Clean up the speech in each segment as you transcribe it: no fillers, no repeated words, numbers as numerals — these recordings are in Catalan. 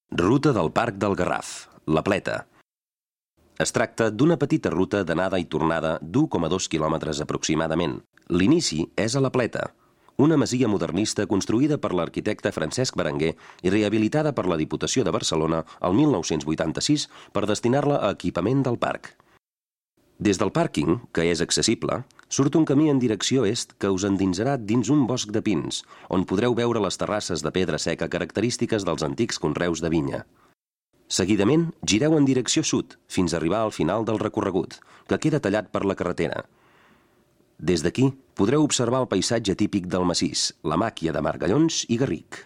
Ruta del Parc del Garraf, la Pleta. Es tracta d'una petita ruta d'anada i tornada d'1,2 quilòmetres aproximadament. L'inici és a la Pleta, una masia modernista construïda per l'arquitecte Francesc Berenguer i rehabilitada per la Diputació de Barcelona el 1986 per destinar-la a equipament del parc. Des del pàrquing, que és accessible, surt un camí en direcció est que us endinsarà dins un bosc de pins, on podreu veure les terrasses de pedra seca característiques dels antics conreus de vinya. Seguidament, gireu en direcció sud, fins a arribar al final del recorregut, que queda tallat per la carretera. Des d'aquí, podreu observar el paisatge típic del massís, la màquia de margallons i garric.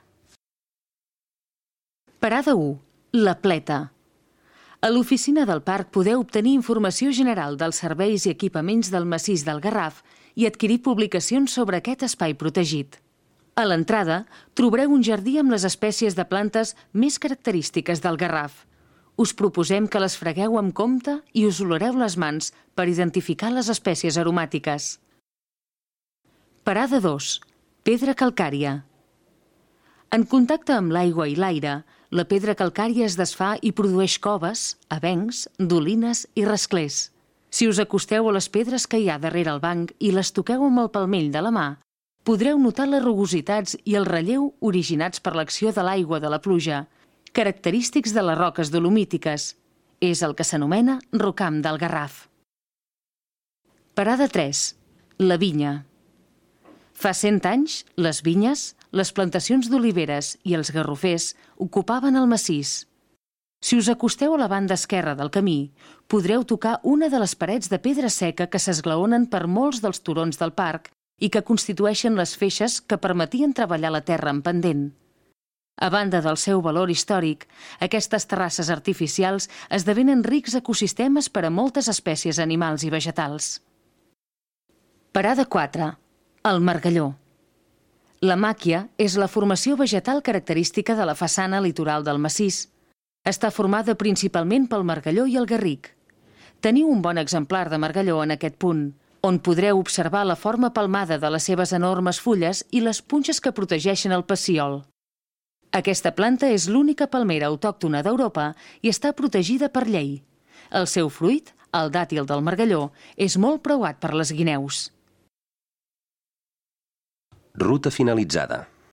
Parada 1. La Pleta. A l'oficina del parc podeu obtenir informació general dels serveis i equipaments del massís del Garraf i adquirir publicacions sobre aquest espai protegit. A l'entrada trobareu un jardí amb les espècies de plantes més característiques del Garraf. Us proposem que les fregueu amb compte i us oloreu les mans per identificar les espècies aromàtiques. Parada 2. Pedra calcària. En contacte amb l'aigua i l'aire, la pedra calcària es desfà i produeix coves, avencs, dolines i rasclers. Si us acosteu a les pedres que hi ha darrere el banc i les toqueu amb el palmell de la mà, podreu notar les rugositats i el relleu originats per l'acció de l'aigua de la pluja, característics de les roques dolomítiques. És el que s'anomena rocam del Garraf. Parada 3. La vinya. Fa 100 anys, les vinyes, les plantacions d'oliveres i els garrofers ocupaven el massís. Si us acosteu a la banda esquerra del camí, podreu tocar una de les parets de pedra seca que s'esglaonen per molts dels turons del parc i que constitueixen les feixes que permetien treballar la terra en pendent. A banda del seu valor històric, aquestes terrasses artificials esdevenen rics ecosistemes per a moltes espècies animals i vegetals. Parada 4. El margalló. La màquia és la formació vegetal característica de la façana litoral del massís. Està formada principalment pel margalló i el garric. Teniu un bon exemplar de margalló en aquest punt, on podreu observar la forma palmada de les seves enormes fulles i les punxes que protegeixen el pecíol. Aquesta planta és l'única palmera autòctona d'Europa i està protegida per llei. El seu fruit, el dàtil del margalló, és molt preuat per les guineus. Ruta finalitzada.